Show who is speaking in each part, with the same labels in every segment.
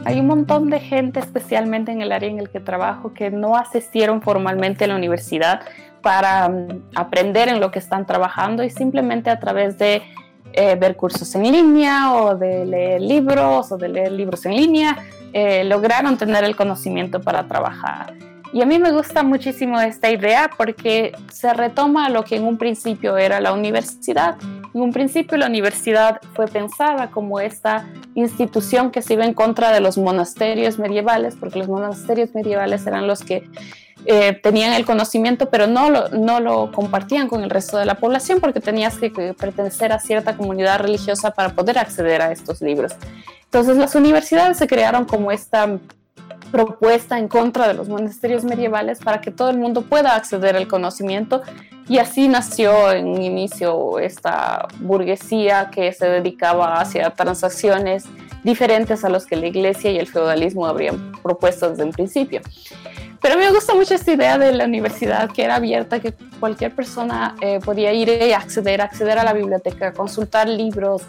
Speaker 1: hay un montón de gente, especialmente en el área en el que trabajo, que no asistieron formalmente a la universidad para aprender en lo que están trabajando y simplemente a través de ver cursos en línea o de leer libros en línea, lograron tener el conocimiento para trabajar. Y a mí me gusta muchísimo esta idea porque se retoma lo que en un principio era la universidad. En un principio la universidad fue pensada como esta institución que se iba en contra de los monasterios medievales, porque los monasterios medievales eran los que tenían el conocimiento, pero no lo compartían con el resto de la población porque tenías que pertenecer a cierta comunidad religiosa para poder acceder a estos libros. Entonces las universidades se crearon como esta propuesta en contra de los monasterios medievales para que todo el mundo pueda acceder al conocimiento, y así nació en un inicio esta burguesía que se dedicaba hacia transacciones diferentes a los que la iglesia y el feudalismo habrían propuesto desde un principio. Pero a mí me gusta mucho esta idea de la universidad, que era abierta, que cualquier persona podía ir y acceder a la biblioteca, consultar libros,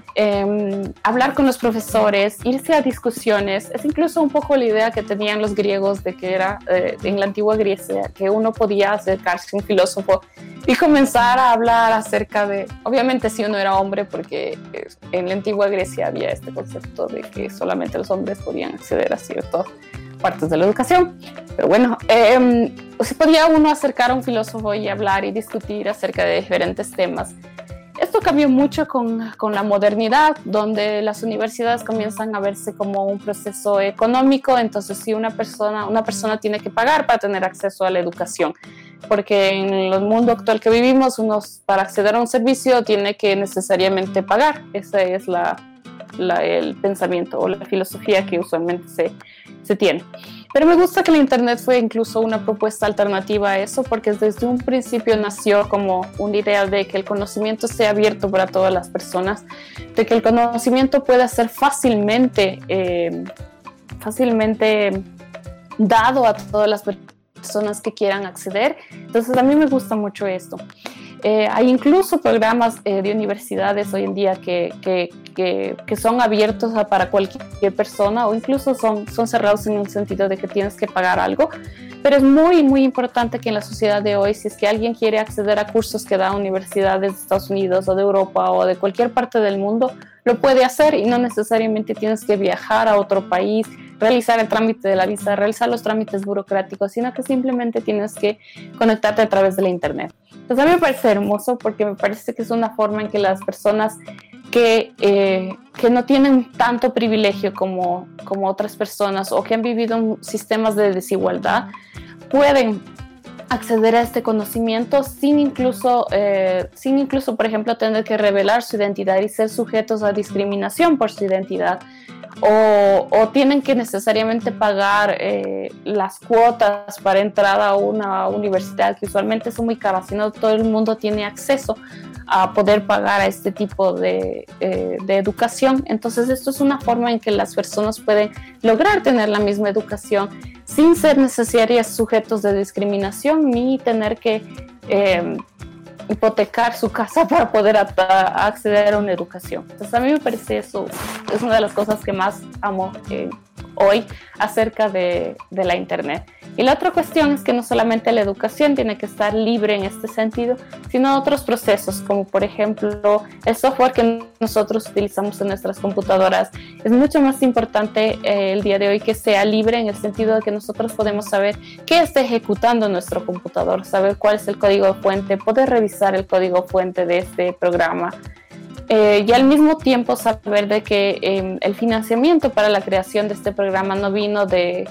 Speaker 1: hablar con los profesores, irse a discusiones. Es incluso un poco la idea que tenían los griegos de que era en la antigua Grecia, que uno podía acercarse a un filósofo y comenzar a hablar acerca de, obviamente si uno era hombre, porque en la antigua Grecia había este concepto de que solamente los hombres podían acceder a ciertas partes de la educación, pero bueno, se podía uno acercar a un filósofo y hablar y discutir acerca de diferentes temas. Esto cambió mucho con la modernidad, donde las universidades comienzan a verse como un proceso económico. Entonces, si una persona tiene que pagar para tener acceso a la educación, porque en el mundo actual que vivimos, uno para acceder a un servicio tiene que necesariamente pagar. Ese es el pensamiento o la filosofía que usualmente se tiene. Pero me gusta que la Internet fue incluso una propuesta alternativa a eso, porque desde un principio nació como una idea de que el conocimiento sea abierto para todas las personas, de que el conocimiento pueda ser fácilmente dado a todas las personas que quieran acceder. Entonces a mí me gusta mucho esto. Hay incluso programas de universidades hoy en día que son abiertos para cualquier persona, o incluso son cerrados en el sentido de que tienes que pagar algo. Pero es muy, muy importante que en la sociedad de hoy, si es que alguien quiere acceder a cursos que dan universidades de Estados Unidos o de Europa o de cualquier parte del mundo, lo puede hacer y no necesariamente tienes que viajar a otro país, realizar el trámite de la visa, realizar los trámites burocráticos, sino que simplemente tienes que conectarte a través de la Internet. Entonces a mí me parece hermoso, porque me parece que es una forma en que las personas que no tienen tanto privilegio como otras personas, o que han vivido sistemas de desigualdad, pueden acceder a este conocimiento sin incluso, por ejemplo, tener que revelar su identidad y ser sujetos a discriminación por su identidad. O tienen que necesariamente pagar las cuotas para entrar a una universidad, que usualmente son muy caras, sino todo el mundo tiene acceso a poder pagar a este tipo de educación. Entonces esto es una forma en que las personas pueden lograr tener la misma educación sin ser necesarias sujetos de discriminación, ni tener que hipotecar su casa para poder acceder a una educación. Entonces a mí me parece eso es una de las cosas que más amo hoy acerca de la Internet. Y la otra cuestión es que no solamente la educación tiene que estar libre en este sentido, sino otros procesos, como por ejemplo el software que nosotros utilizamos en nuestras computadoras. Es mucho más importante el día de hoy que sea libre, en el sentido de que nosotros podemos saber qué está ejecutando nuestro computador, saber cuál es el código fuente, poder revisar el código fuente de este programa. Y al mismo tiempo saber de que el financiamiento para la creación de este programa no vino de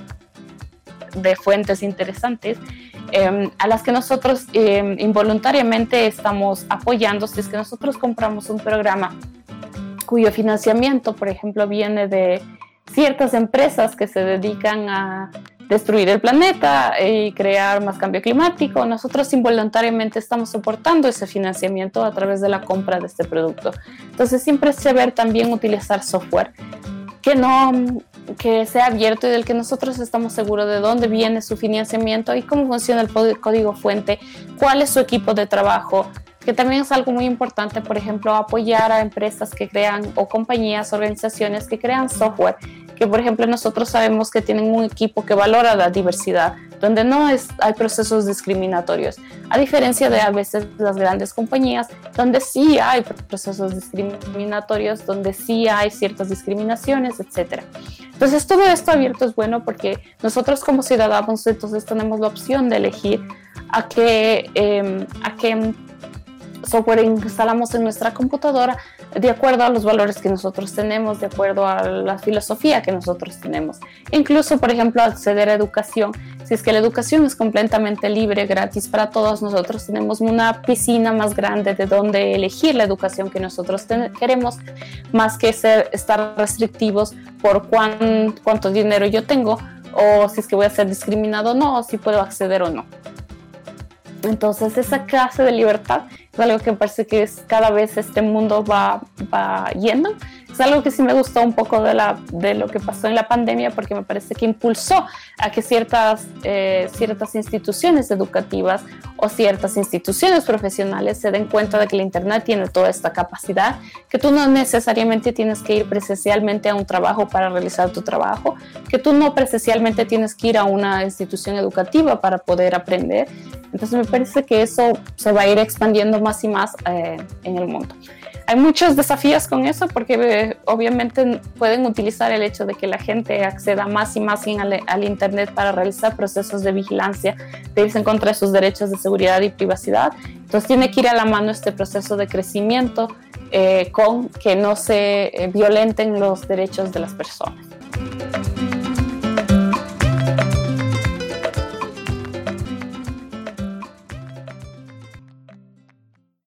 Speaker 1: fuentes interesantes a las que nosotros involuntariamente estamos apoyando. Si es que nosotros compramos un programa cuyo financiamiento, por ejemplo, viene de ciertas empresas que se dedican a destruir el planeta y crear más cambio climático, nosotros involuntariamente estamos soportando ese financiamiento a través de la compra de este producto. Entonces siempre es saber también utilizar software que sea abierto y del que nosotros estamos seguros de dónde viene su financiamiento y cómo funciona el código fuente, cuál es su equipo de trabajo, que también es algo muy importante. Por ejemplo, apoyar a empresas que crean, o compañías, organizaciones que crean software porque por ejemplo nosotros sabemos que tienen un equipo que valora la diversidad, donde hay procesos discriminatorios, a diferencia de a veces las grandes compañías, donde sí hay procesos discriminatorios, donde sí hay ciertas discriminaciones, etc. Entonces todo esto abierto es bueno porque nosotros como ciudadanos entonces tenemos la opción de elegir a qué software instalamos en nuestra computadora de acuerdo a los valores que nosotros tenemos, de acuerdo a la filosofía que nosotros tenemos. Incluso, por ejemplo, acceder a educación. Si es que la educación es completamente libre, gratis para todos, nosotros tenemos una piscina más grande de donde elegir la educación que nosotros queremos, más que estar restrictivos por cuánto dinero yo tengo, o si es que voy a ser discriminado o no, o si puedo acceder o no. Entonces esa clase de libertad es algo que me parece que cada vez este mundo va yendo. Es algo que sí me gustó un poco de lo que pasó en la pandemia, porque me parece que impulsó a que ciertas instituciones educativas o ciertas instituciones profesionales se den cuenta de que la Internet tiene toda esta capacidad, que tú no necesariamente tienes que ir presencialmente a un trabajo para realizar tu trabajo, que tú no presencialmente tienes que ir a una institución educativa para poder aprender. Entonces me parece que eso se va a ir expandiendo más y más en el mundo. Hay muchos desafíos con eso porque obviamente pueden utilizar el hecho de que la gente acceda más y más al Internet para realizar procesos de vigilancia, de irse en contra de sus derechos de seguridad y privacidad. Entonces tiene que ir a la mano este proceso de crecimiento con que no se violenten los derechos de las personas.